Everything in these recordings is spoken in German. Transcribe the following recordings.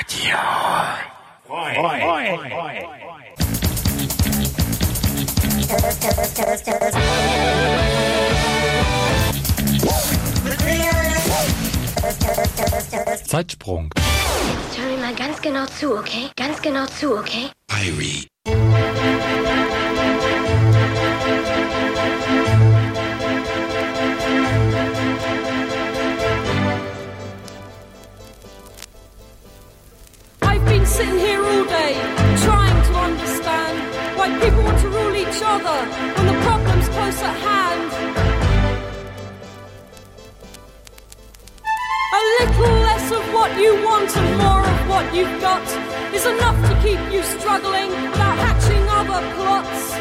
Radio Freude. Zeitsprung. Jetzt hör mir mal ganz genau zu, okay? Ganz genau zu, okay? Irie. I've been sitting here all day, trying to understand why people want to rule each other when the problem's close at hand. A little less of what you want and more of what you've got is enough to keep you struggling without hatching other plots.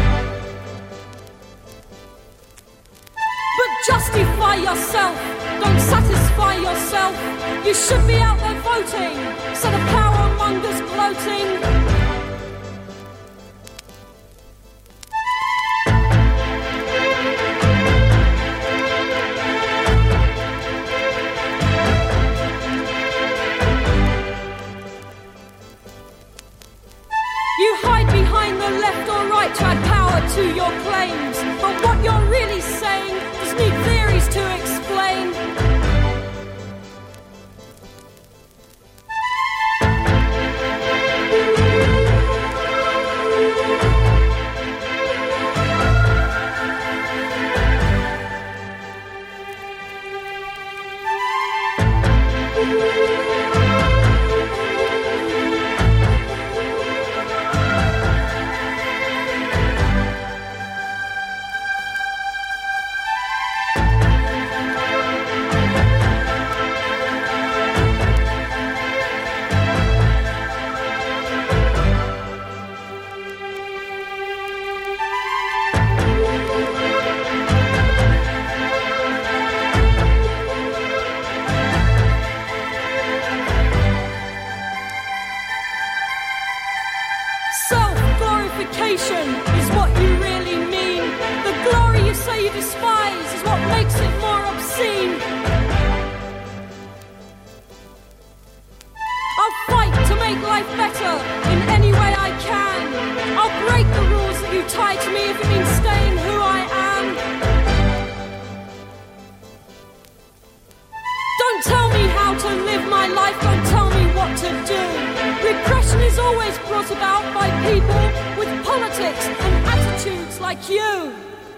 But justify yourself, don't satisfy yourself. You should be out there voting, instead of power mongers gloating. You hide behind the left or right to add power to your claims, but what you're really saying does need theories to explain. Self-glorification is what you really mean. The glory you say you despise is what makes it more obscene. I'll fight to make life better in any way I can. I'll break the rules that you tie to me if it means staying who I am. Don't tell me how to live my life, don't tell me what to do. Repression is always brought about by people with politics and attitudes like you.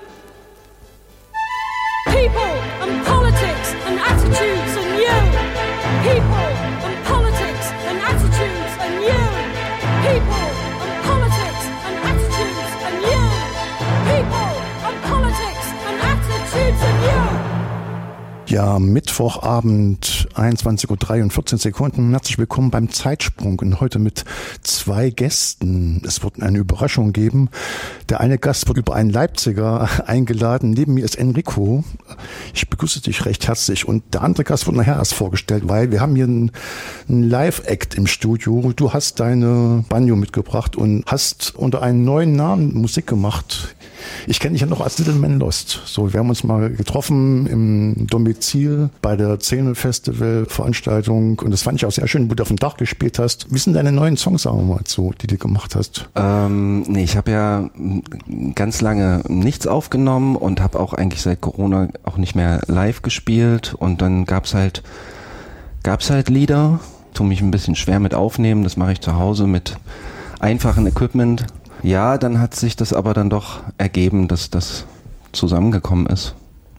People and politics and attitudes and you. People and politics and attitudes and you. People and politics and attitudes and you. People and politics and attitudes and you. Ja, Mittwochabend, 21:43 Uhr. Herzlich willkommen beim Zeitsprung und heute mit zwei Gästen. Es wird eine Überraschung geben. Der eine Gast wird über einen Leipziger eingeladen. Neben mir ist Enrico. Ich begrüße dich recht herzlich. Und der andere Gast wird nachher erst vorgestellt, weil wir haben hier einen Live-Act im Studio. Du hast deine Banjo mitgebracht und hast unter einem neuen Namen Musik gemacht. Ich kenne dich ja noch als Little Man Lost. So, wir haben uns mal getroffen im Domizil bei der Szene Festival Veranstaltung und das fand ich auch sehr schön, wo du auf dem Dach gespielt hast. Wie sind deine neuen Songs, sagen wir mal so, die du gemacht hast? Nee, ich habe ja ganz lange nichts aufgenommen und habe auch eigentlich seit Corona auch nicht mehr live gespielt und dann gab's halt Lieder, tue mich ein bisschen schwer mit aufnehmen, das mache ich zu Hause mit einfachem Equipment. Ja, dann hat sich das aber dann doch ergeben, dass das zusammengekommen ist.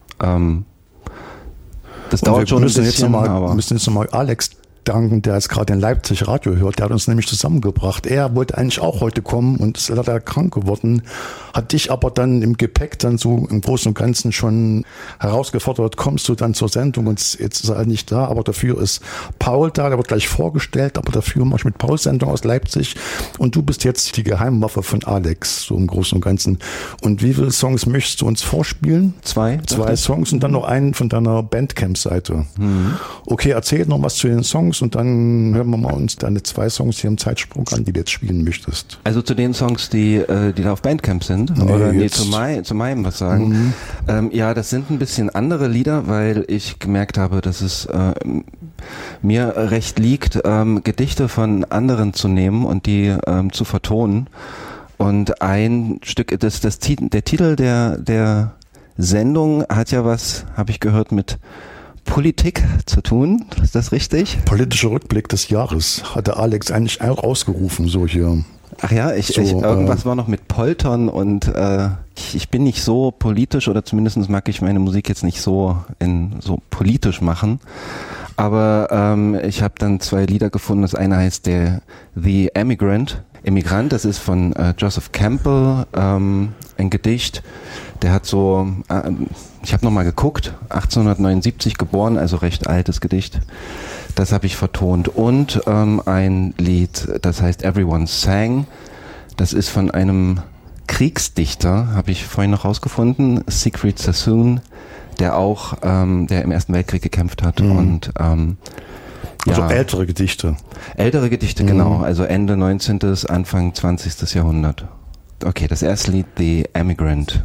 Das dauert schon ein bisschen, aber... Wir müssen jetzt nochmal Alex danken, der jetzt gerade in Leipzig Radio hört. Der hat uns nämlich zusammengebracht. Er wollte eigentlich auch heute kommen und ist leider krank geworden. Hat dich aber dann im Gepäck dann so im Großen und Ganzen schon herausgefordert, kommst du dann zur Sendung und jetzt ist er halt nicht da, aber dafür ist Paul da, der wird gleich vorgestellt, aber dafür mache ich mit Paul Sendung aus Leipzig und du bist jetzt die Geheimwaffe von Alex, so im Großen und Ganzen. Und wie viele Songs möchtest du uns vorspielen? Zwei Songs und dann noch einen von deiner Bandcamp-Seite. Mhm. Okay, erzähl noch was zu den Songs. Songs und dann hören wir mal uns deine 2 Songs hier im Zeitsprung an, die du jetzt spielen möchtest. Also zu den Songs, die da auf Bandcamp sind? Nee, oder zu meinem was sagen? Ja, das sind ein bisschen andere Lieder, weil ich gemerkt habe, dass es mir recht liegt, Gedichte von anderen zu nehmen und die zu vertonen. Und ein Stück, der Titel der Sendung hat ja was, habe ich gehört, mit Politik zu tun. Ist das richtig? Politischer Rückblick des Jahres hatte Alex eigentlich auch ausgerufen, so hier. Ach ja, irgendwas war noch mit Poltern und ich bin nicht so politisch oder zumindest mag ich meine Musik jetzt nicht so politisch machen. Aber ich habe dann 2 Lieder gefunden. Das eine heißt The Emigrant, das ist von Joseph Campbell, ein Gedicht. Der hat so, ich habe nochmal geguckt, 1879 geboren, also recht altes Gedicht. Das habe ich vertont. Und ein Lied, das heißt Everyone Sang. Das ist von einem Kriegsdichter, habe ich vorhin noch rausgefunden, Siegfried Sassoon, der auch, der im Ersten Weltkrieg gekämpft hat. Und also ältere Gedichte. Ältere Gedichte, genau. Also Ende 19., Anfang 20. Jahrhundert. Okay, das erste Lied, The Emigrant.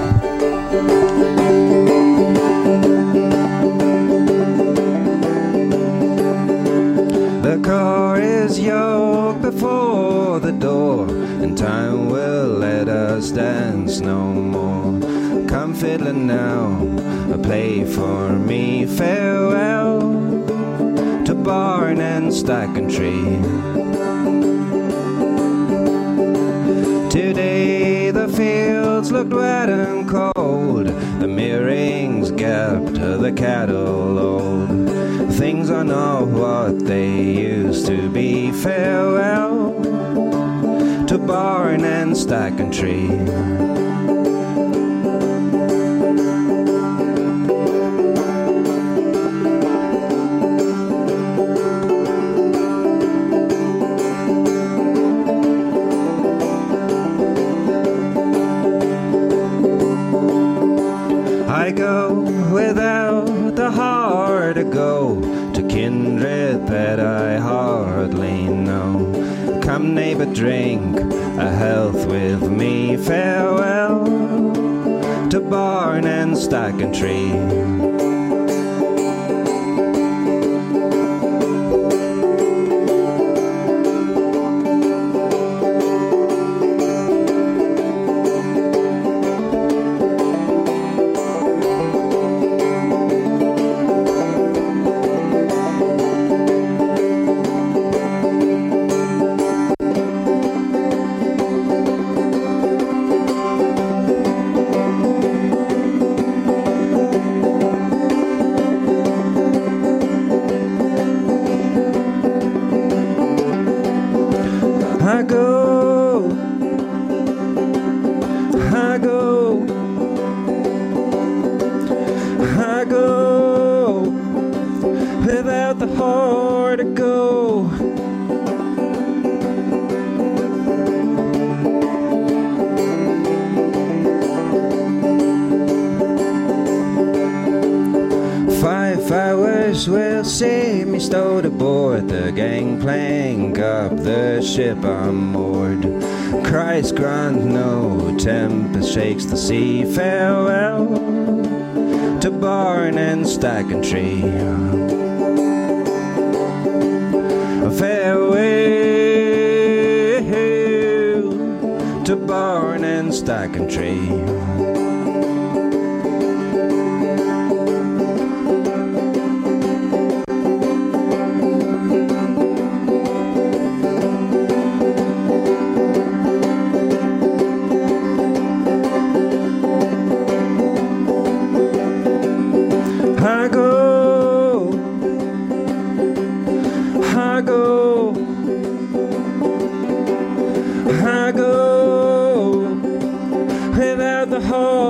The car is yoked before the door, and time will let us dance no more. Come fiddler now, play for me, farewell to barn and stack and tree. Today the fields looked wet and cold, the mirrings gapped, the cattle old. Things are not what they used to be. Farewell to barn and stack and tree. I go without the heart to go to kindred that I hardly know. Come neighbor, drink a health with me. Farewell to barn and stack and tree. Will see me stowed aboard the gangplank up the ship I'm moored. Christ grant no tempest shakes the sea. Farewell to barn and stack and tree. Farewell to barn and stack and tree. I go without the heart.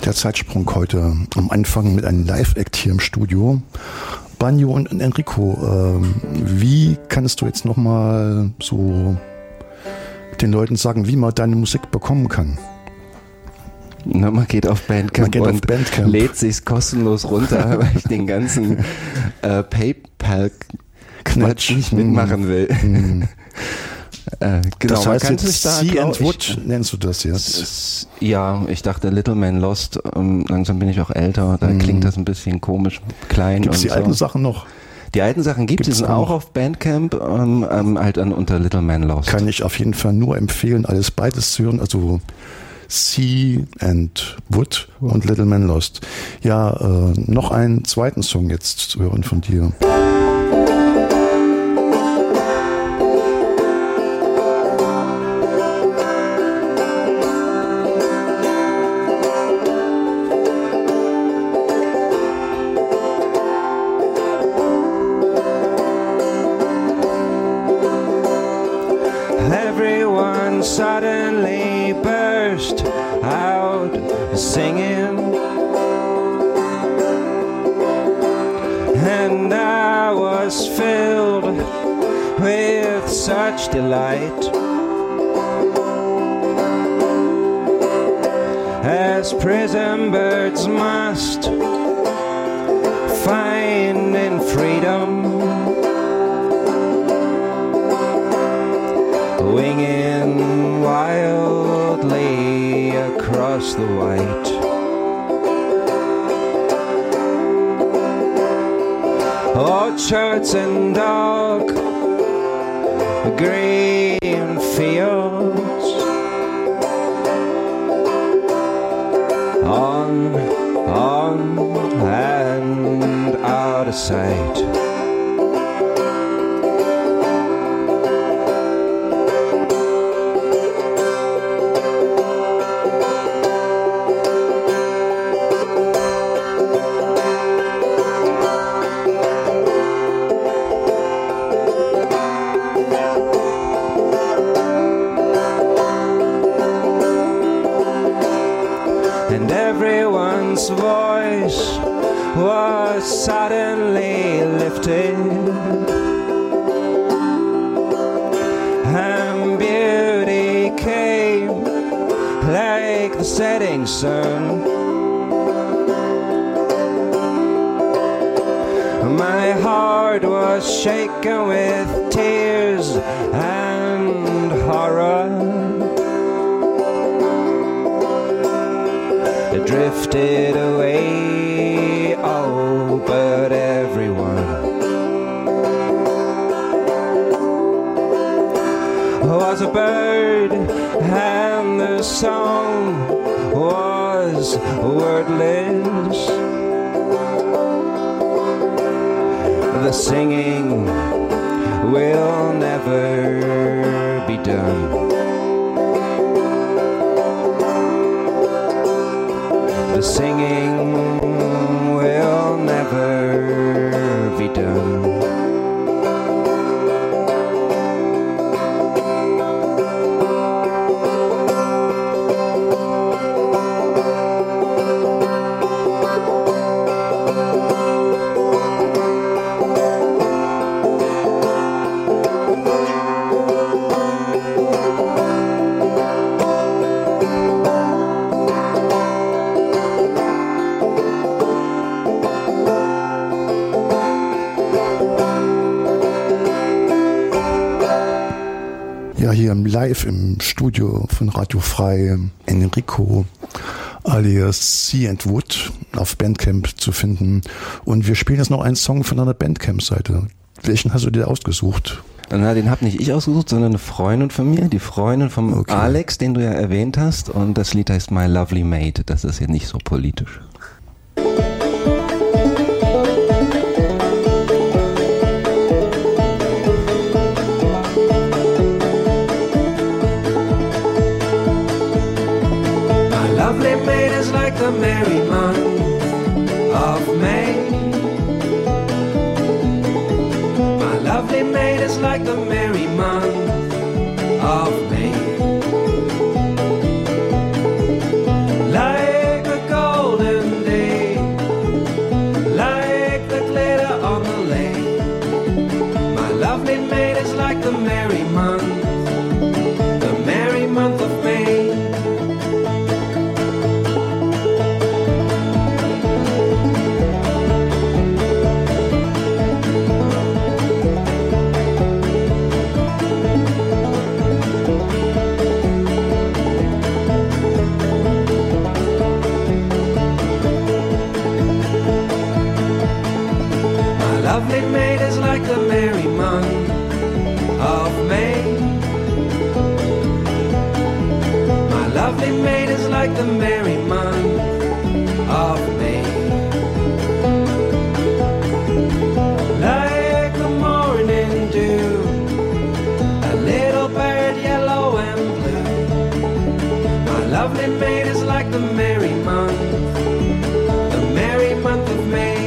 Der Zeitsprung heute am Anfang mit einem Live-Act hier im Studio. Banjo und Enrico, wie kannst du jetzt nochmal so den Leuten sagen, wie man deine Musik bekommen kann? Na, man geht auf Bandcamp und lädt sich's kostenlos runter, weil ich den ganzen PayPal-Quatsch nicht mitmachen will. Genau, das heißt jetzt See and Wood nennst du das jetzt? Ja, ich dachte Little Man Lost, langsam bin ich auch älter, da klingt das ein bisschen komisch, klein. Gibt es die so. alten Sachen noch? Die alten Sachen gibt es, die sind auch auf Bandcamp, halt unter Little Man Lost. Kann ich auf jeden Fall nur empfehlen, alles beides zu hören, also Sea and Wood und Little Man Lost. Ja, noch einen zweiten Song jetzt zu hören von dir. Everyone suddenly burst out singing, and I was filled with such delight, as prison birds must find in freedom, winging wildly across the white. Orchards and dark green fields, on and out of sight. And everyone's voice was suddenly lifted, and beauty came like the setting sun. My heart was shaken with tears and horror. It drifted away, oh, but everyone was a bird, and the song was wordless. The singing will never be done. The singing will never be done. Ja, hier live im Studio von Radio Frei, Enrico alias Sea and Wood auf Bandcamp zu finden. Und wir spielen jetzt noch einen Song von einer Bandcamp-Seite. Welchen hast du dir ausgesucht? Na, den habe nicht ich ausgesucht, sondern eine Freundin von mir, die Freundin vom Alex, den du ja erwähnt hast. Und das Lied heißt My Lovely Maid. Das ist ja nicht so politisch. Lovely maid is like the merry month of May. My lovely maid is like the merry month of May. Like a golden the merry month of May. My lovely maid is like the merry month of May. Lovely maid is like the merry month of May. Like the morning dew, a little bird yellow and blue. My lovely maid is like the merry month of May.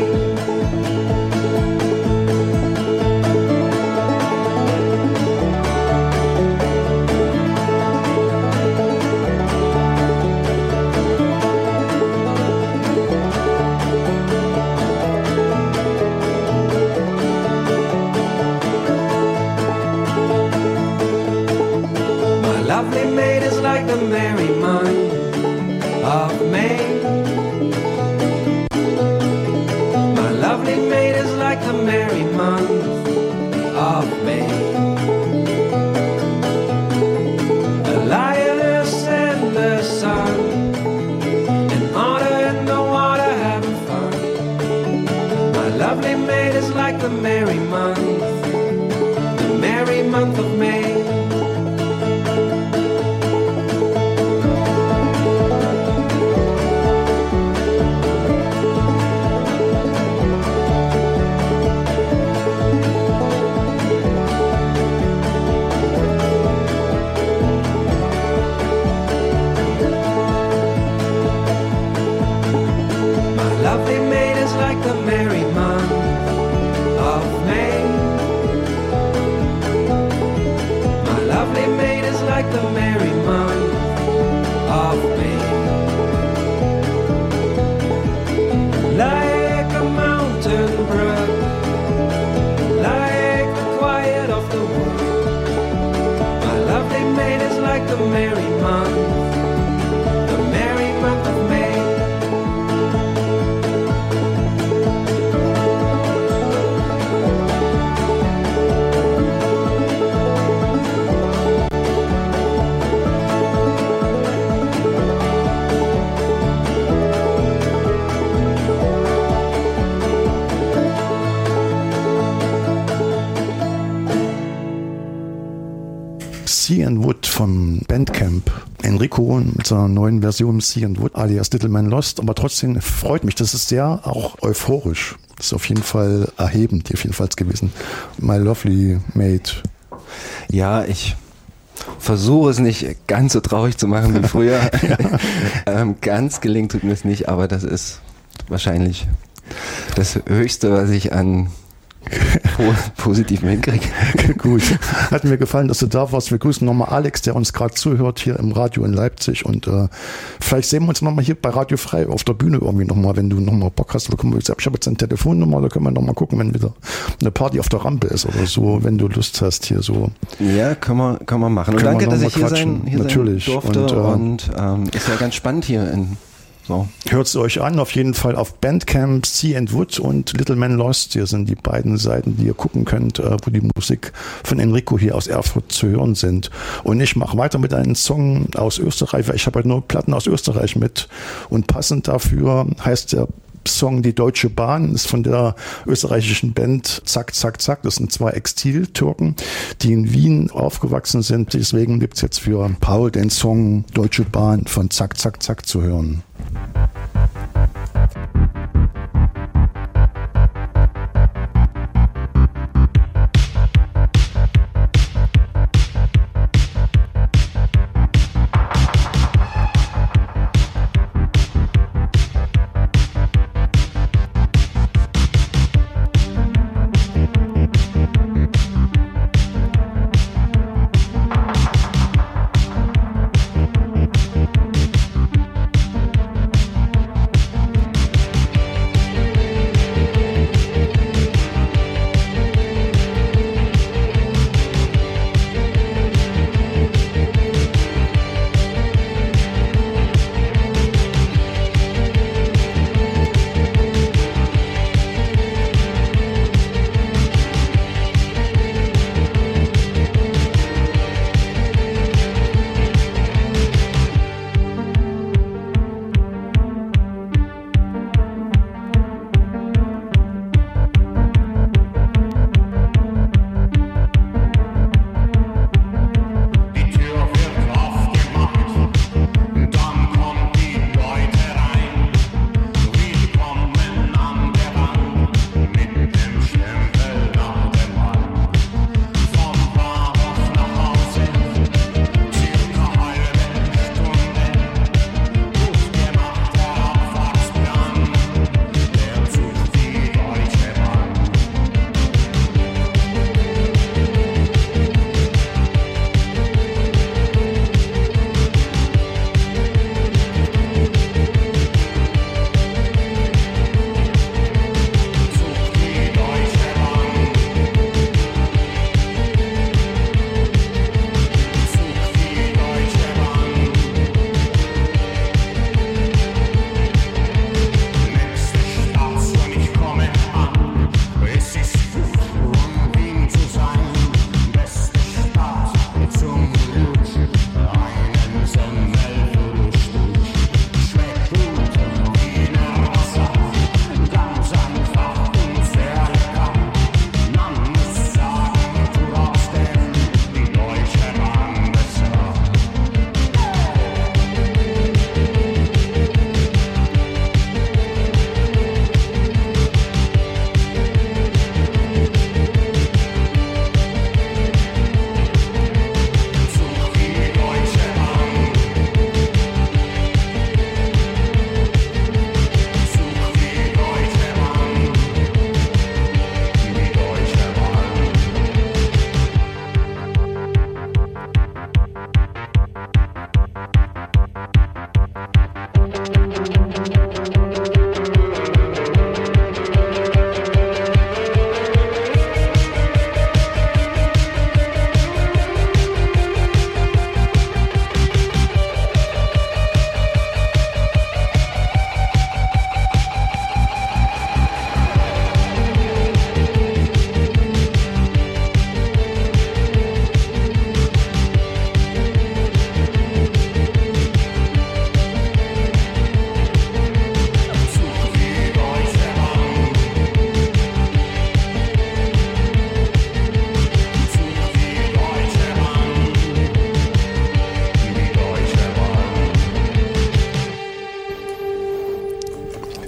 Lovely maid is like the merry month of May. My lovely maid is like the merry month of May. The lioness and the sun, and otter in the water having fun. My lovely maid is like the merry month of May. Lovely maid is like the merry month of May. My lovely maid is like the merry month of May. Like a mountain brook, like the quiet of the wood. My lovely maid is like the merry month of May. Sea and Wood vom Bandcamp. Enrico mit seiner neuen Version Sea and Wood alias Little Man Lost, aber trotzdem freut mich, das ist sehr auch euphorisch. Das ist auf jeden Fall erhebend, jedenfalls gewesen. My Lovely Maid. Ja, ich versuche es nicht ganz so traurig zu machen wie früher. Ganz gelingt tut mir es nicht, aber das ist wahrscheinlich das Höchste, was ich an positiv hinkriege. Gut. Hat mir gefallen, dass du da warst. Wir grüßen nochmal Alex, der uns gerade zuhört hier im Radio in Leipzig, und vielleicht sehen wir uns nochmal hier bei Radio Frei auf der Bühne irgendwie nochmal, wenn du nochmal Bock hast. Ich habe jetzt eine Telefonnummer, da können wir nochmal gucken, wenn wieder eine Party auf der Rampe ist oder so, wenn du Lust hast hier so. Ja, kann man machen. Und danke, dass ich hier sein durfte, und ist ja ganz spannend hier in so. Hört es euch an, auf jeden Fall auf Bandcamp, Sea and Wood und Little Man Lost. Hier sind die beiden Seiten, die ihr gucken könnt, wo die Musik von Enrico hier aus Erfurt zu hören sind. Und ich mache weiter mit einem Song aus Österreich, weil ich habe halt nur Platten aus Österreich mit. Und passend dafür heißt der Song Die Deutsche Bahn, ist von der österreichischen Band Zack, Zack, Zack. Das sind zwei Exil-Türken, die in Wien aufgewachsen sind. Deswegen gibt es jetzt für Paul den Song Deutsche Bahn von Zack, Zack, Zack zu hören.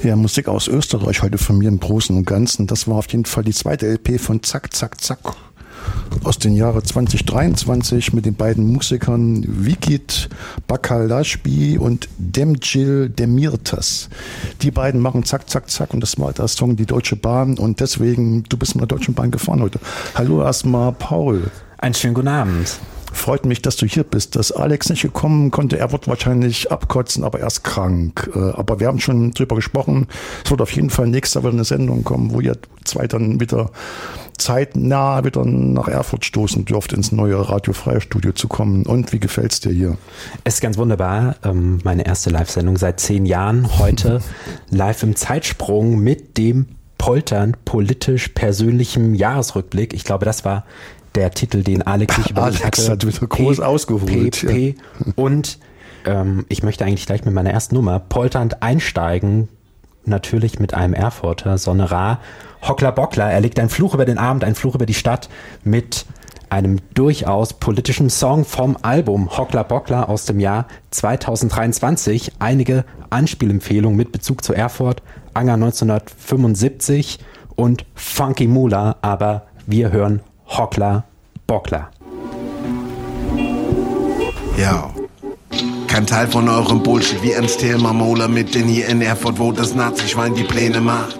Ja, Musik aus Österreich heute von mir im Großen und Ganzen. Das war auf jeden Fall die zweite LP von Zack, Zack, Zack aus dem Jahre 2023 mit den beiden Musikern Vigit Bakalaspi und Demjil Demirtas. Die beiden machen Zack, Zack, Zack und das war der Song Die Deutsche Bahn und deswegen, du bist mit der Deutschen Bahn gefahren heute. Hallo erstmal Paul. Einen schönen guten Abend. Freut mich, dass du hier bist. Dass Alex nicht gekommen konnte, er wird wahrscheinlich abkotzen, aber er ist krank. Aber wir haben schon drüber gesprochen. Es wird auf jeden Fall nächstes Jahr wieder eine Sendung kommen, wo ihr zwei dann wieder zeitnah wieder nach Erfurt stoßen dürft, ins neue Radio-Freie-Studio zu kommen. Und wie gefällt's dir hier? Es ist ganz wunderbar. Meine erste Live-Sendung seit 10 Jahren. Heute live im Zeitsprung mit dem poltern politisch persönlichen Jahresrückblick. Ich glaube, das war der Titel, den Alex sich überlegt hatte. Alex hat wieder groß ausgeholt. PP. Ja. Und ich möchte eigentlich gleich mit meiner ersten Nummer polternd einsteigen. Natürlich mit einem Erfurter, Sonne Ra. Hockler Bockler, er legt einen Fluch über den Abend, einen Fluch über die Stadt mit einem durchaus politischen Song vom Album Hockler Bockler aus dem Jahr 2023. Einige Anspielempfehlungen mit Bezug zu Erfurt, Anger 1975 und Funky Mula, aber wir hören Hockler Bockler. Ja. Kein Teil von eurem Bullshit wie Ernst Thälmann Mola mit denn hier in Erfurt, wo das Nazi-Schwein die Pläne macht.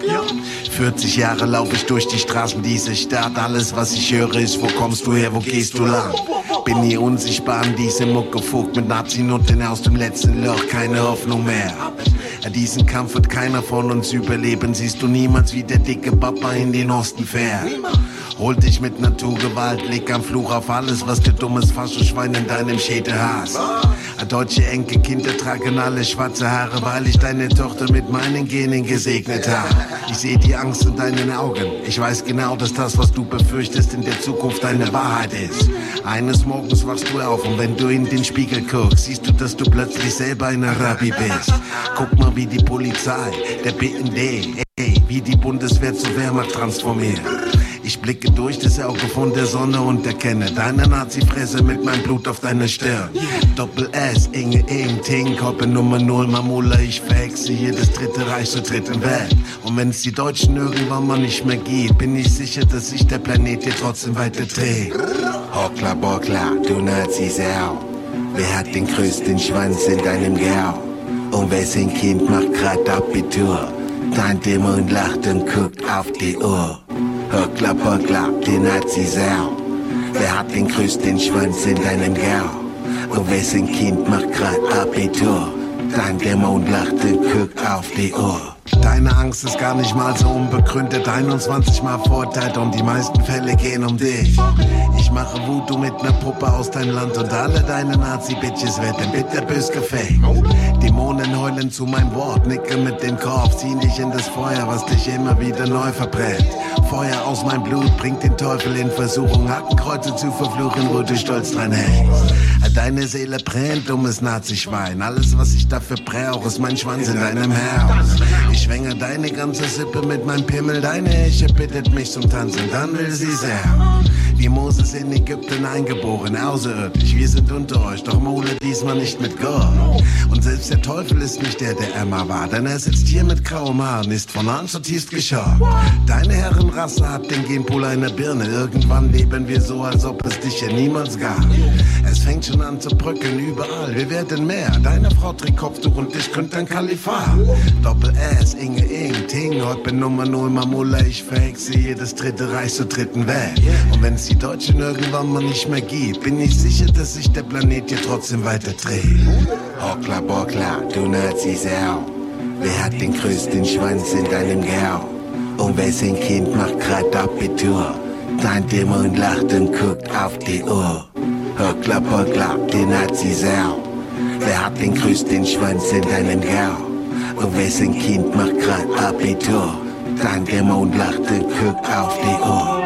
40 Jahre laufe ich durch die Straßen dieser Stadt. Alles, was ich höre, ist, wo kommst du her, wo gehst du lang? Bin hier unsichtbar an diese Mucke fuckt mit Nazi-Nutten aus dem letzten Loch, keine Hoffnung mehr. Diesen Kampf wird keiner von uns überleben, siehst du niemals, wie der dicke Papa in den Osten fährt. Hol dich mit Naturgewalt, leg am Fluch auf alles, was du dummes Faschoschwein in deinem Schädel hast. Deutsche Enkelkinder tragen alle schwarze Haare, weil ich deine Tochter mit meinen Genen gesegnet habe. Ich sehe die Angst in deinen Augen. Ich weiß genau, dass das, was du befürchtest, in der Zukunft deine Wahrheit ist. Eines Morgens wachst du auf und wenn du in den Spiegel guckst, siehst du, dass du plötzlich selber ein Arabi bist. Guck mal, wie die Polizei, der BND, wie die Bundeswehr zur Wehrmacht transformiert. Ich blicke durch das Auge von der Sonne und erkenne deine Nazi-Fresse mit meinem Blut auf deiner Stirn. Doppel-S, Inge, Ting, Koppe Nummer 0, Mamula, ich verhexe hier das Dritte Reich zur dritten Welt. Und wenn es die Deutschen irgendwann mal nicht mehr gibt, bin ich sicher, dass sich der Planet hier trotzdem weiter dreht. Hockler, Bockler, du Nazi-Sau, wer hat den größten Schwanz in deinem Gau? Und wessen Kind macht grad Abitur? Dein Dämon lacht und guckt auf die Uhr. Hockler, Bockler, die Nazi-Sau, wer hat den größten Schwanz in deinem Gau? Und wessen Kind macht grad Abitur? Dein Dämon lacht und guckt auf die Uhr. Deine Angst ist gar nicht mal so unbegründet, 21 Mal verurteilt und die meisten Fälle gehen um dich. Ich mache Voodoo mit ner Puppe aus deinem Land und alle deine Nazi-Bitches werden bitterbös gefaked. Dämonen heulen zu meinem Wort, nicke mit dem Kopf, ziehen dich in das Feuer, was dich immer wieder neu verbrennt. Feuer aus meinem Blut bringt den Teufel in Versuchung, Hakenkreuze zu verfluchen, wo du stolz dran hängst. Deine Seele brennt, dummes Nazi-Schwein, alles was ich dafür brauch, ist mein Schwanz in deinem Herz. Ich schwänge deine ganze Sippe mit meinem Pimmel, deine Esche bittet mich zum Tanzen, dann will sie sehr. Wie Moses in Ägypten eingeboren, außerirdisch, wir sind unter euch, doch Mole diesmal nicht mit Gott. Und selbst der Teufel ist nicht der Emma war, denn er sitzt hier mit grauem Haaren, ist von an zutiefst geschockt. Deine Herrenrasse hat den Genpool einer Birne, irgendwann leben wir so, als ob es dich hier niemals gab. Es fängt schon an zu bröckeln überall, wir werden mehr, deine Frau trägt Kopftuch und ich gründ ein Kalifat. Doppel-S, Inge, Ting, heute bin Nummer 0, Mamula, ich verhexe hier das Dritte Reich zur dritten Welt. Und wenn's die Deutschen irgendwann mal nicht mehr gibt, bin ich sicher, dass sich der Planet hier trotzdem weiter dreht. Hockler, Bockler, du Nazi-Sau, wer hat den größten Schwanz in deinem Gau? Und wessen Kind macht grad Abitur? Dein Dämon lacht und guckt auf die Uhr. Hockler, Bockler, die Nazi-Sau, wer hat den größten Schwanz in deinem Gau? Und wessen Kind macht grad Abitur? Dein Dämon lacht und guckt auf die Uhr.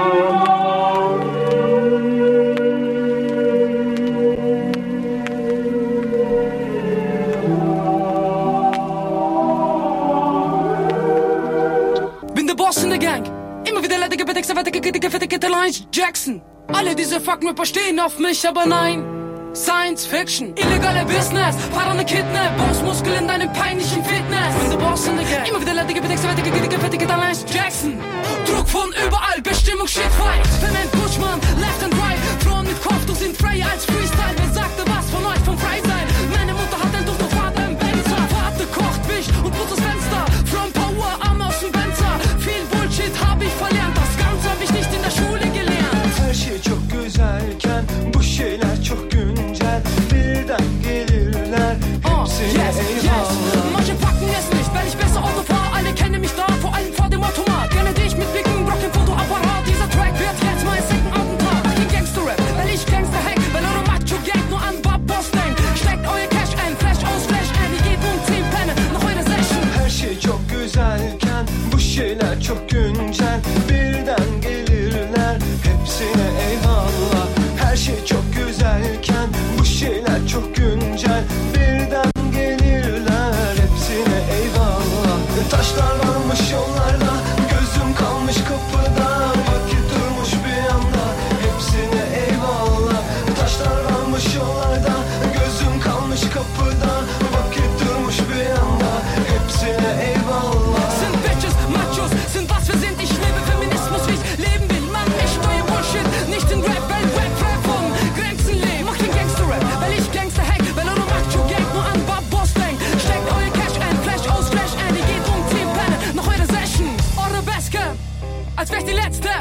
Boss in der Gang. Immer wieder leidige Betexte, fette Lines, Jackson. Alle diese Fuck-Rapper stehen auf mich, aber nein. Science Fiction, illegale Business, Parane Kidnap, Bossmuskel in deinem peinlichen Fitness. Bin der Boss in der Gang, immer wieder leidige, bedeckt, fettige, fettige, Alain Jackson. Druck von überall, Bestimmung, shit, fight. Vernennt Bushman, left and right, Frauen mit Kopf, du sind frei als Freestyle. Wer sagte was von euch vom Freisein? Meine Mutter hat ein Duft, der Vater im Benzer. Vater kocht, wischt und putzt das Fenster. From Power, Arm aus dem Benzer. Viel Bullshit hab ich verlernt, das Ganze hab ich nicht in der Schule gelernt. Her şey çok güzelken bu şeyler çok güncel. Birden gelirler hepsine eyvallah. Manche packen es nicht, weil ich besser Auto fahr. Alle kennen mich da, vor allem vor dem Automat. Gerne dich mit Blicken, Brock im Fotoapparat. Dieser Track wird jetzt mein second Attentat. Mach den Gangster-Rap, weil ich Gangster hack. Weil eure Macho-Gang nur an Boss denkt. Steckt euer Cash ein, Flash aus Flash ein. Ihr geht 10 Penne nach eurer Session. Her şey çok güzelken bu şeyler çok güncel. Birden gelirler hepsine eyvallah. Her şey çok güzelken bu şeyler çok güncel. Birden gelirler hepsine eyvallah. Taşlar varmış yollarda, gözüm kalmış kapıda. Vakit durmuş bir anda, hepsine eyvallah. Taşlar varmış yollarda, gözüm kalmış kapıda. Vakit durmuş bir anda, hepsine eyvallah. Sind Bitches, Machos, sind was wir sind. Ich lebe Feminismus, wie ich leben will. Mann, ich steuere Bullshit, nicht in Rap, weil Rap von Grenzen lebt. Mach den Gangster-Rap, weil ich Gangster hack. Weil eure Macho-Gang nur an Boss denkt. Steckt euer Cash ein, Flash aus Flash ein. Ihr geht 10 Penne nach eurer Session. Eure Beske, als wär ich die Letzte.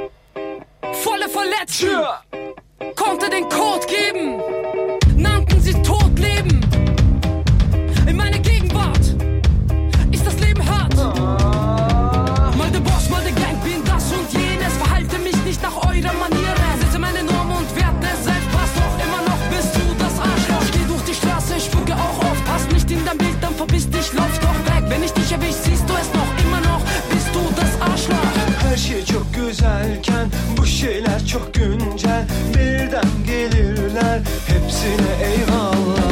Volle Verletzten, konnte den Code geben. Nannten sie Todleben. In meiner Gegenwart ist das Leben hart. Mal der Boss, mal der Gang, bin das und jenes. Verhalte mich nicht nach eurer Maniere. Setze meine Normen und Werte selbst. Passt doch immer noch, bist du das Arschloch. Steh durch die Straße, spucke auch oft. Passt nicht in dein Bild, dann verbiss dich, lauf doch weg. Wenn ich dich erwisch, siehst du es noch. Immer noch bist du das Arschloch. Her şey çok güzelken bu şeyler çok güncel. Birden gelirler hepsine eyvallah.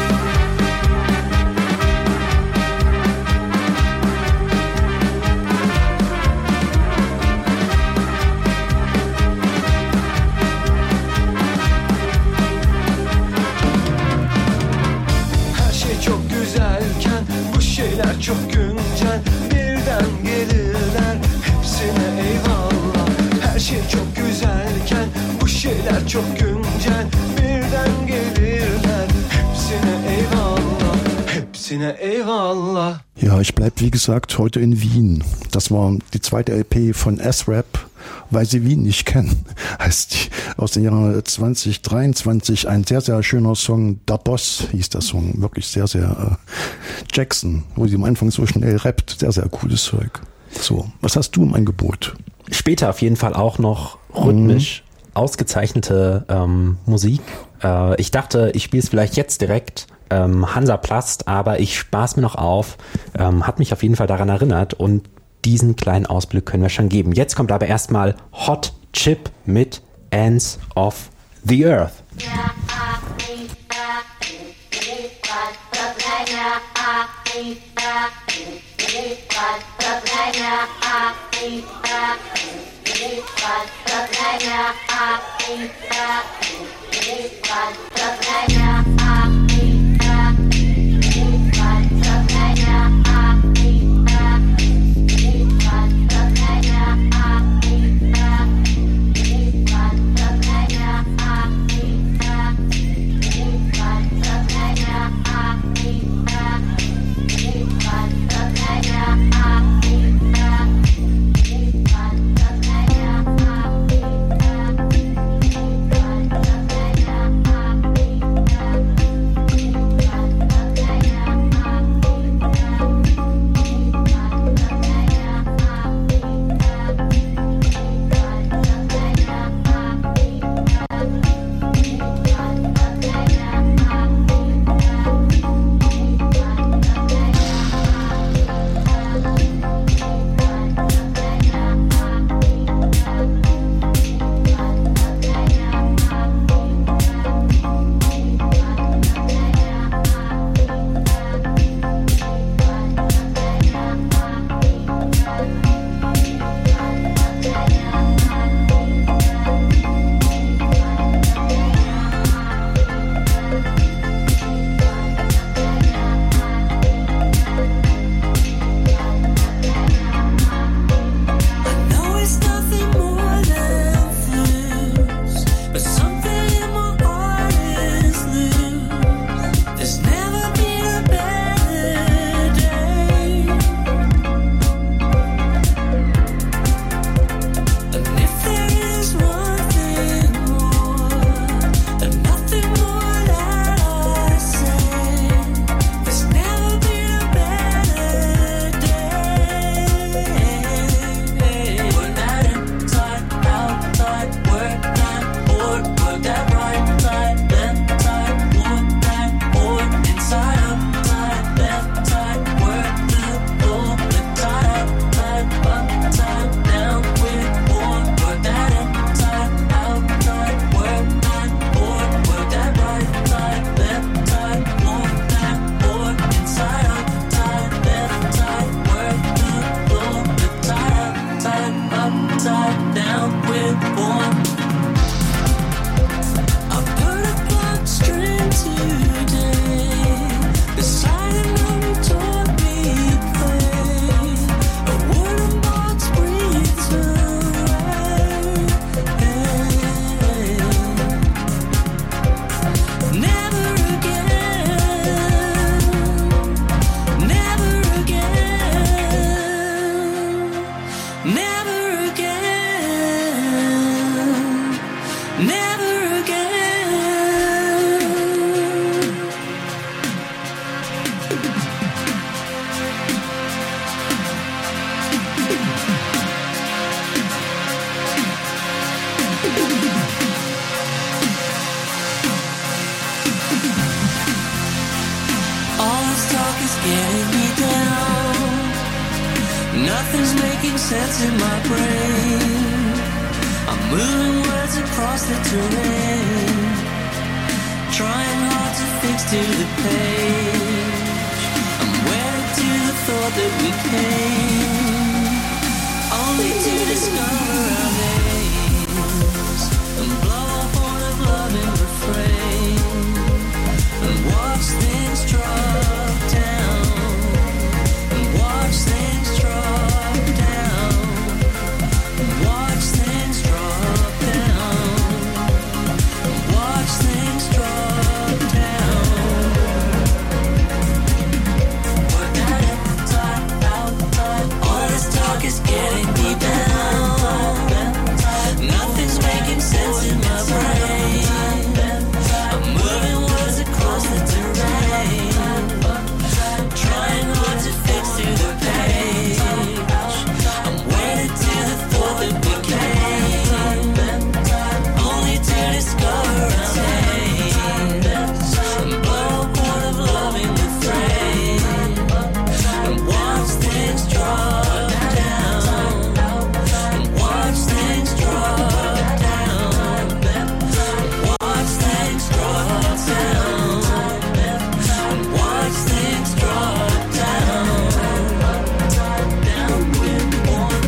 Her şey çok güzelken bu şeyler çok güncel. Birden gelirler hepsine eyvallah. Her şey çok güzelken bu şeyler çok güncel. Birden gelirler hepsine eyvallah. Hepsine eyvallah. Ja, ich bleib wie gesagt heute in Wien. Das war die zweite LP von S-Rap, weil sie Wien nicht kennen. Heißt die aus dem Jahr 2023. Ein sehr, sehr schöner Song. Der Boss hieß der Song. Wirklich sehr, sehr Jackson, wo sie am Anfang so schnell rappt. Sehr, sehr cooles Zeug. So, was hast du im Angebot? Später auf jeden Fall auch noch rhythmisch ausgezeichnete Musik. Ich dachte, ich spiele es vielleicht jetzt direkt. Hansaplast, aber ich spar's mir noch auf. Hat mich auf jeden Fall daran erinnert und diesen kleinen Ausblick können wir schon geben. Jetzt kommt aber erstmal Hot Chip mit Ends of the Earth. Nothing's making sense in my brain. I'm moving words across the terrain, trying hard to fix to the page. I'm wedded to the thought that we came, only to discover our names, and blow a horn of love in refrain, and watch things drop down, and watch things drop down, and watch things drop down, and watch things drop down. Work that inside out, all this talk is getting me down. Nothing's making sense in my brain. I'm moving words across the terrain, trying hard to fix to the page. I'm wedded to the thought that we came, only to discover our names, and blow a horn of love in the frame, and watch things drop down, and watch things drop down, and watch things drop down, and watch things drop down, down with one.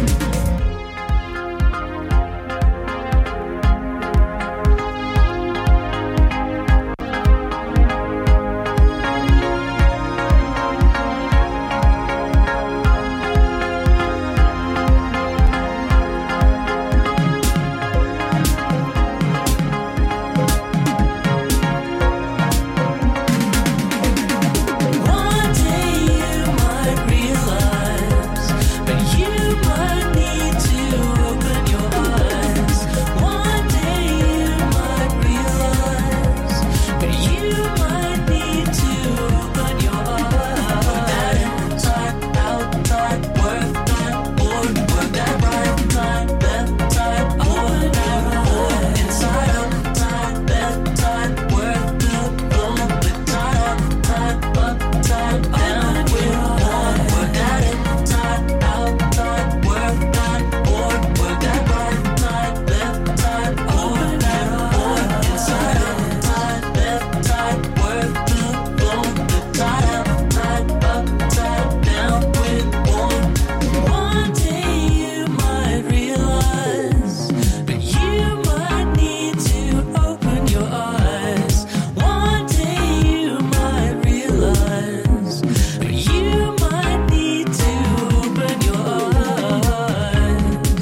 One day you might realize, but you might need to open your eyes. One day you might realize, but you might need to open your eyes. Inside, outside, work that board, work that right side, left side, open that board. Inside, outside, left side, work the floor, flip side, outside, upside, down with one. Work that inside, outside, work that board, work that right side, left side, open that board. Inside, outside, left side, work the floor, flip side, outside, upside, down with one. One day you might realize, but you might need to open your eyes. One day you might realize, but you might need to open your eyes.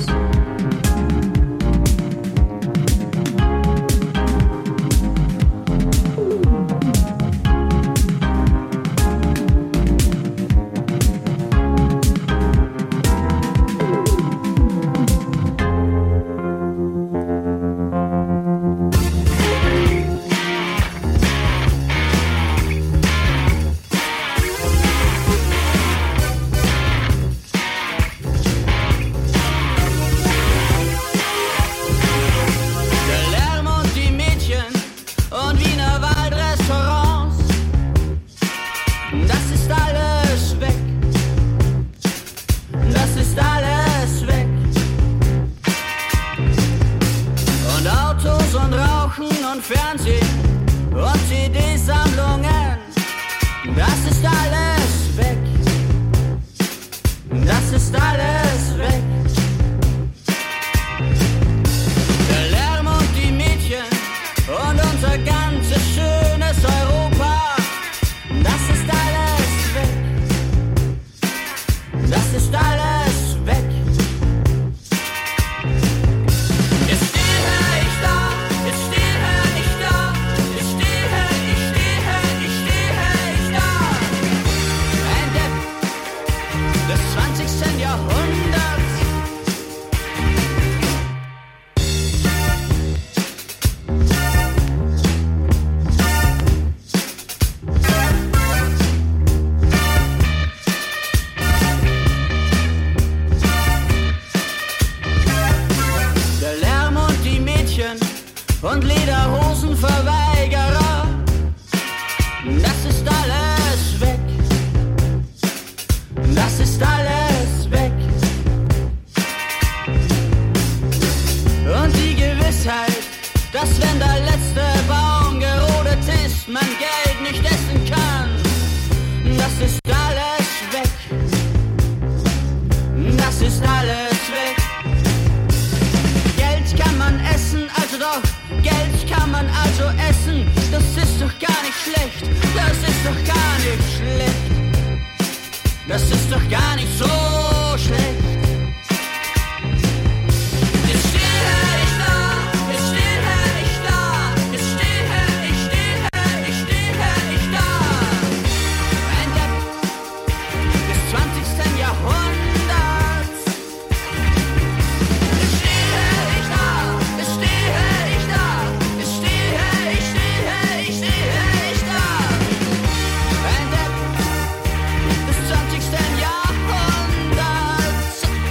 Der Lärm und die Mädchen und Wiener Waldrestaurants, das ist alles weg. Das ist alles weg. Und Autos und Rauchen und Fernsehen und CD-Sammlungen, das ist alles weg. Das ist alles weg. Der Lärm und die Mädchen und unser ganzes schönes Europa, das ist alles weg. Das ist alles weg. Jetzt stehe ich da, jetzt stehe ich da, jetzt stehe ich da. Ein Depp des 20. Jahrhunderts. man Geld nicht essen kann. Das ist alles weg. Das ist alles weg. Geld kann man essen, also doch. Geld kann man also essen. Das ist doch gar nicht schlecht. Das ist doch gar nicht schlecht. Das ist doch gar nicht so schlecht. Jetzt stehe ich da, jetzt stehe ich da, jetzt stehe ich da. Ein Depp des 20. Jahrhunderts. Jetzt stehe ich da, jetzt stehe ich da, jetzt stehe ich da. Ein Depp des 20. Jahrhunderts.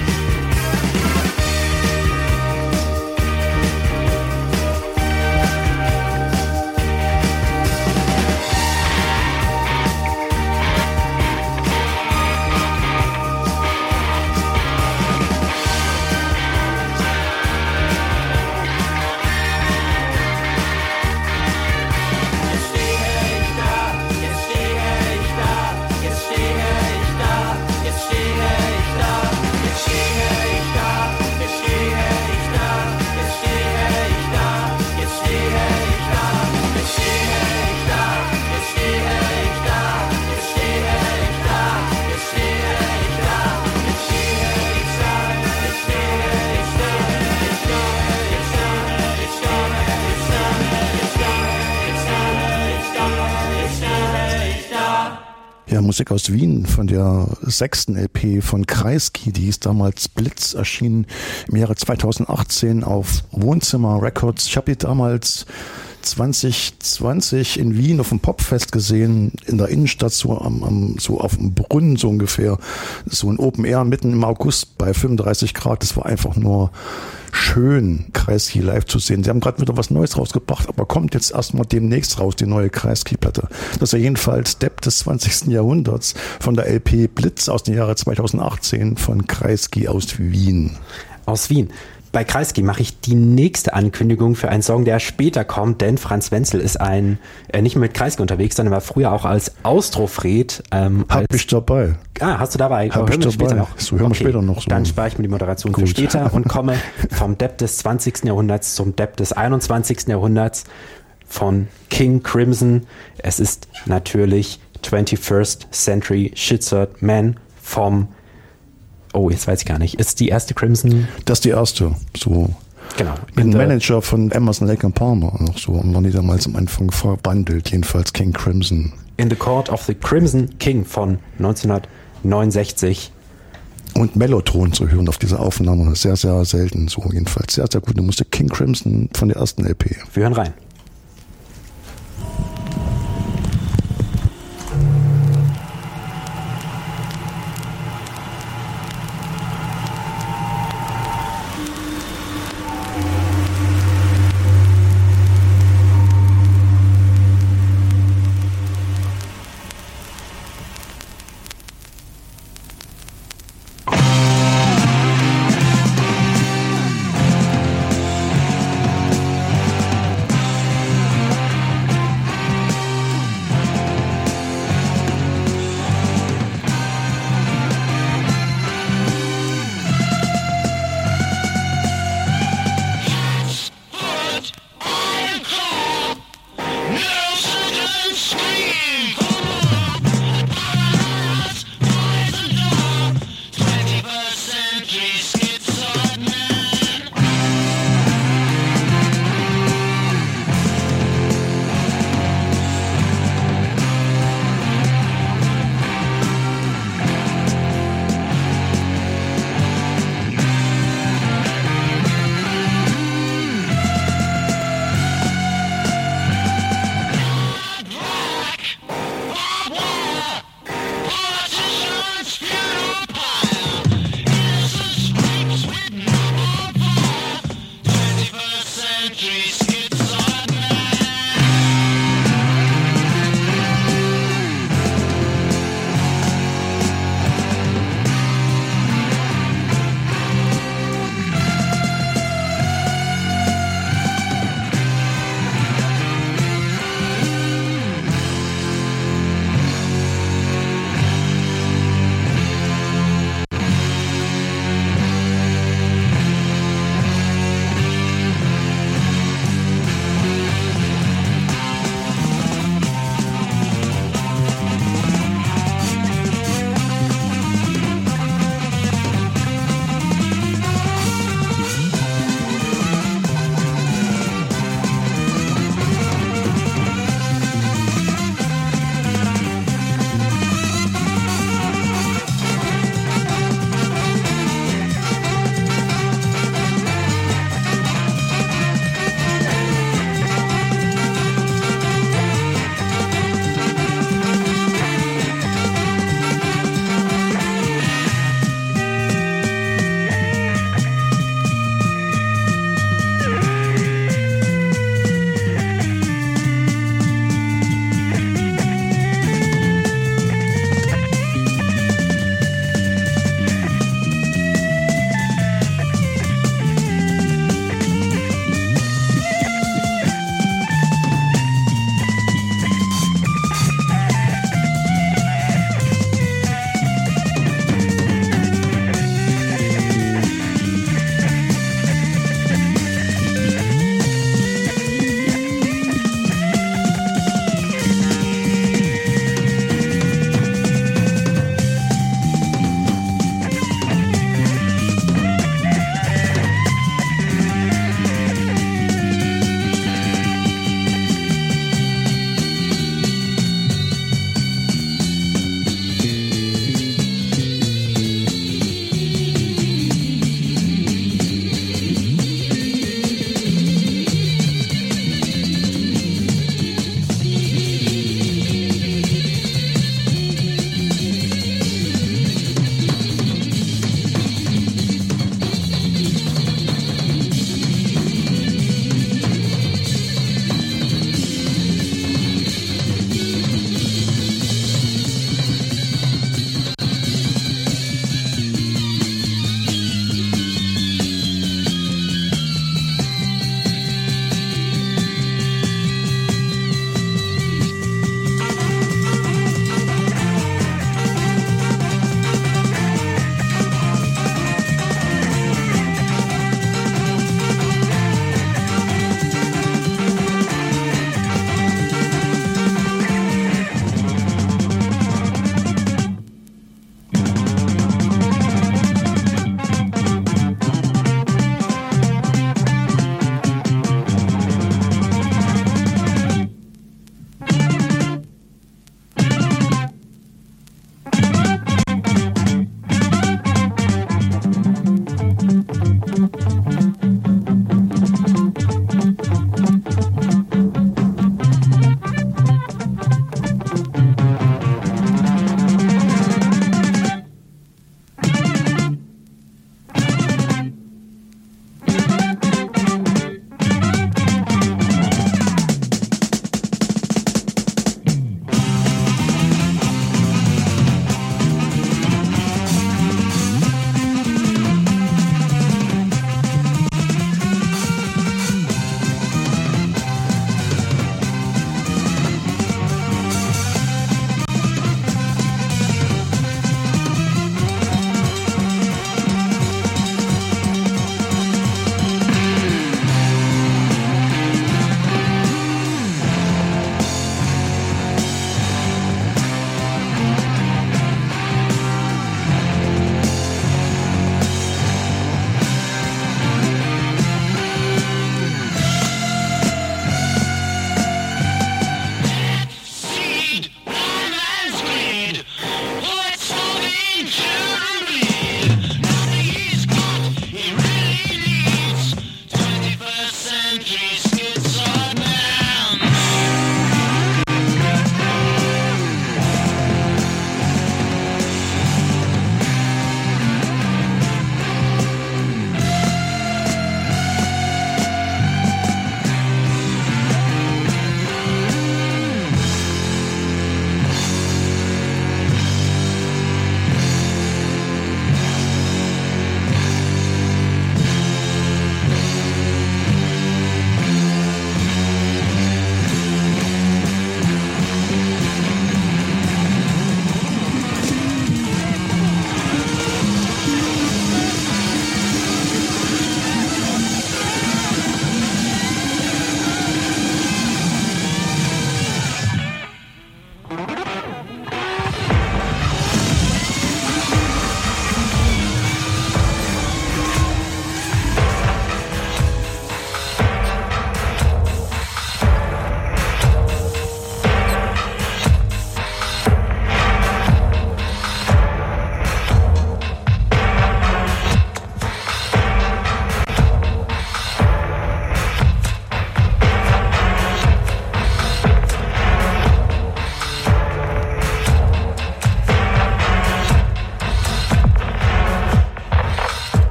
Ja, Musik aus Wien von der 6. LP von Kreisky, die hieß damals Blitz, erschien im Jahre 2018 auf Wohnzimmer Records. Ich habe die damals 2020 in Wien auf dem Popfest gesehen, in der Innenstadt, so so auf dem Brunnen so ungefähr, so ein Open Air mitten im August bei 35 Grad. Das war einfach nur schön, Kreisky live zu sehen. Sie haben gerade wieder was Neues rausgebracht, aber kommt jetzt erstmal demnächst raus, die neue Kreisky-Platte. Das ist ja jedenfalls Depp des 20. Jahrhunderts von der LP Blitz aus dem Jahre 2018 von Kreisky aus Wien. Aus Wien. Bei Kreisky mache ich die nächste Ankündigung für einen Song, der später kommt, denn Franz Wenzel ist nicht mehr mit Kreisky unterwegs, sondern war früher auch als Austrofred. Hab ich dabei. Hast du dabei? Hab ich dabei. Später noch. So hören wir später noch. So. Dann spare ich mir die Moderation für später und komme vom Depp des 20. Jahrhunderts zum Depp des 21. Jahrhunderts von King Crimson. Es ist natürlich 21st Century Schizoid Man vom jetzt weiß ich gar nicht. Ist die erste Crimson? Das ist die erste. So. Genau. Ein Manager von Emerson, Lake and Palmer noch so. Und waren die damals am Anfang verbandelt. Jedenfalls King Crimson. In the Court of the Crimson King von 1969. Und Mellotron zu hören auf dieser Aufnahme. Sehr, sehr selten. So jedenfalls. Sehr, sehr gute Musik. King Crimson von der ersten LP. Wir hören rein.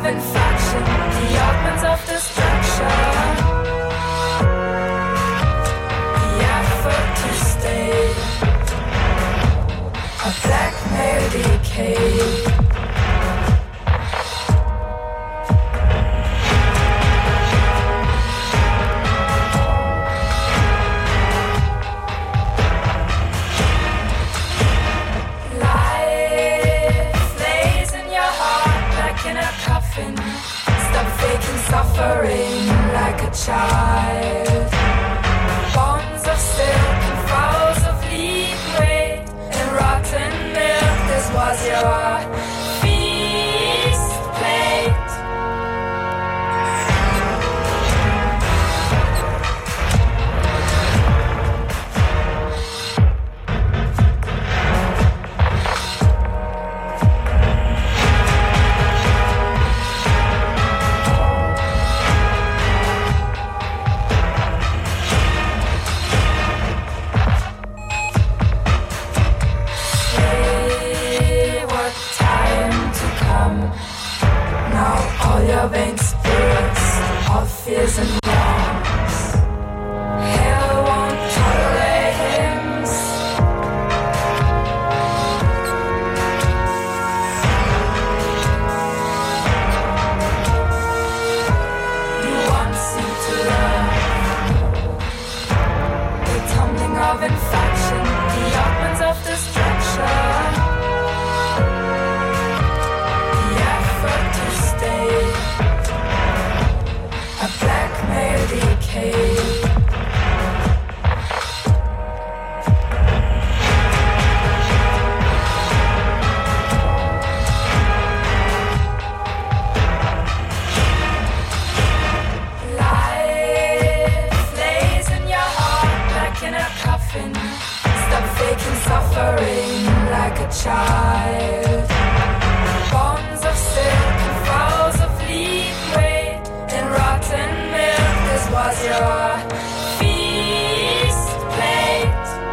infection, the oddments of destruction, the effort to stay, a blackmail decay. Stop faking suffering like a child. Bonds of silk and fouls of lead weight and rotten milk. This was your feast plate. Veins burst, all fears and wrongs. Hell won't tolerate hymns. You won't seem to learn the tumbling of infection, the oddments of destruction, the effort to stay, a blackmail decay. Life lays in your heart like in a coffin. Stop faking suffering like a child. Bonds of silk and fouls of lead weight and rotten milk. This was your feast plate.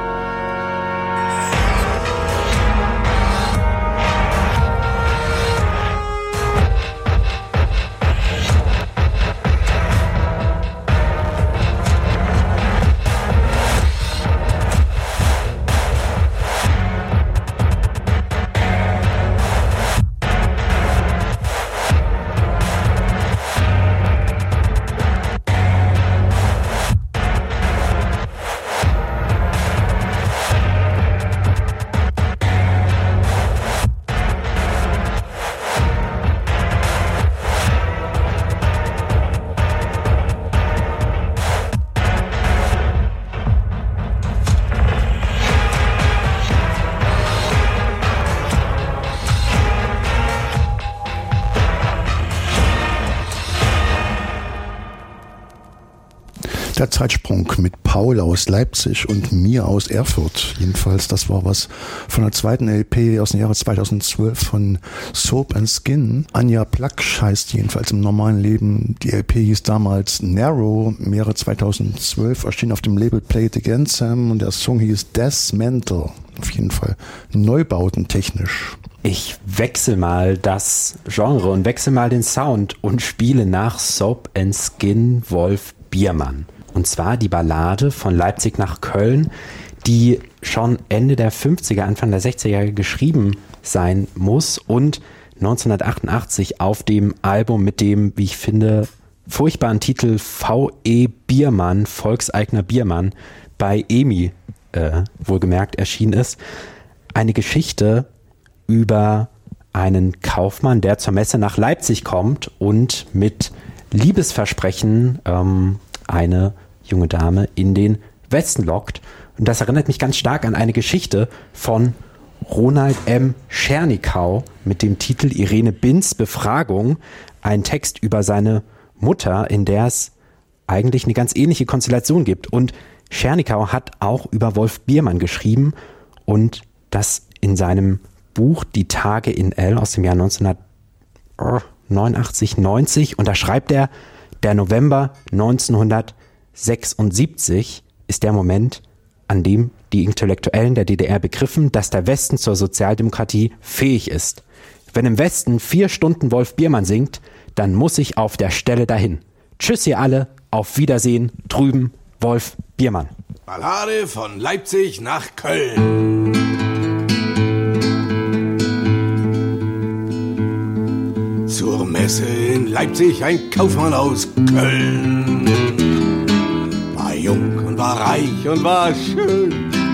Der Zeitsprung mit Paul aus Leipzig und mir aus Erfurt. Jedenfalls, das war was von der zweiten LP aus dem Jahre 2012 von Soap and Skin. Anja Plaksch heißt jedenfalls im normalen Leben. Die LP hieß damals Narrow. Im Jahre 2012 erschien auf dem Label Play It Again Sam und der Song hieß Death Mental. Auf jeden Fall neubautentechnisch. Ich wechsle mal das Genre und wechsle mal den Sound und spiele nach Soap and Skin Wolf Biermann. Und zwar die Ballade von Leipzig nach Köln, die schon Ende der 50er, Anfang der 60er geschrieben sein muss und 1988 auf dem Album mit dem, wie ich finde, furchtbaren Titel V.E. Biermann, Volkseigener Biermann, bei EMI wohlgemerkt erschienen ist. Eine Geschichte über einen Kaufmann, der zur Messe nach Leipzig kommt und mit Liebesversprechen eine junge Dame in den Westen lockt. Und das erinnert mich ganz stark an eine Geschichte von Ronald M. Schernikau mit dem Titel Irene Binz Befragung, ein Text über seine Mutter, in der es eigentlich eine ganz ähnliche Konstellation gibt. Und Schernikau hat auch über Wolf Biermann geschrieben und das in seinem Buch Die Tage in L aus dem Jahr 1989, 90. Und da schreibt er, der November 1976 ist der Moment, an dem die Intellektuellen der DDR begriffen, dass der Westen zur Sozialdemokratie fähig ist. Wenn im Westen 4 Stunden Wolf Biermann singt, dann muss ich auf der Stelle dahin. Tschüss ihr alle, auf Wiedersehen, drüben, Wolf Biermann. Ballade von Leipzig nach Köln. Zur Messe in Leipzig ein Kaufmann aus Köln. War jung und war reich und war schön.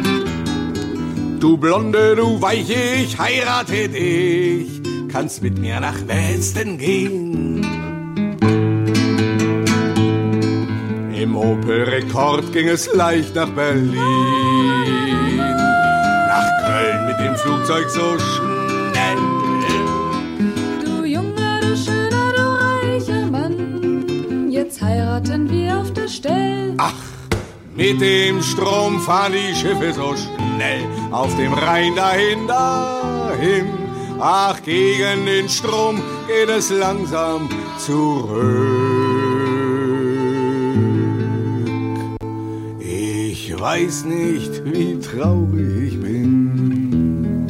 Du Blonde, du Weiche, ich heirate dich. Kannst mit mir nach Westen gehen. Im Opel Rekord ging es leicht nach Berlin. Nach Köln mit dem Flugzeug so schnell. Du junger, du schöner, du reicher Mann, jetzt heiraten wir auf der Stelle. Ach, mit dem Strom fahren die Schiffe so schnell. Auf dem Rhein dahin, dahin. Ach, gegen den Strom geht es langsam zurück. Ich weiß nicht, wie traurig ich bin.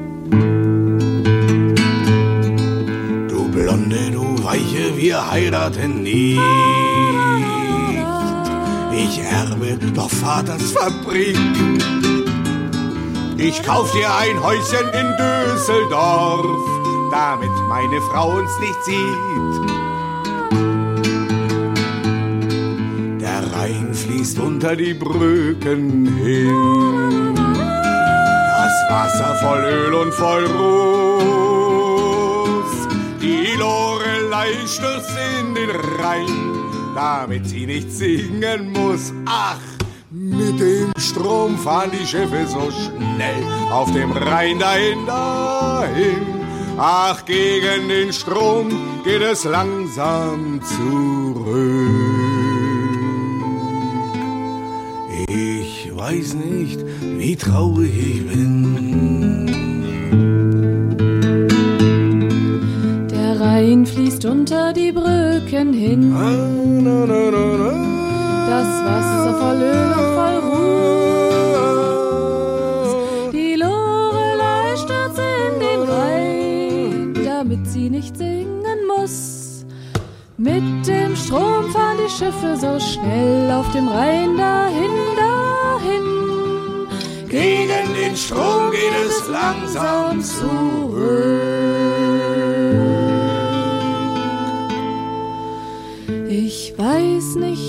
Du Blonde, du Weiche, wir heiraten nicht. Ich erbe doch Vaters Fabrik. Ich kauf dir ein Häuschen in Düsseldorf, damit meine Frau uns nicht sieht. Der Rhein fließt unter die Brücken hin. Das Wasser voll Öl und voll Ruß. Die Lorelei stürzt in den Rhein, damit sie nicht singen muss. Ach, mit dem Strom fahren die Schiffe so schnell. Auf dem Rhein dahin, dahin. Ach, gegen den Strom geht es langsam zurück. Ich weiß nicht, wie traurig ich bin. Der Rhein fließt unter die Brücken hin. Das Wasser voll Öl und voll Ruß. Die Lorelei stürzt in den Rhein, damit sie nicht singen muss. Mit dem Strom fahren die Schiffe so schnell auf dem Rhein dahin, dahin. Gegen den Strom geht es langsam zurück. Ich weiß nicht,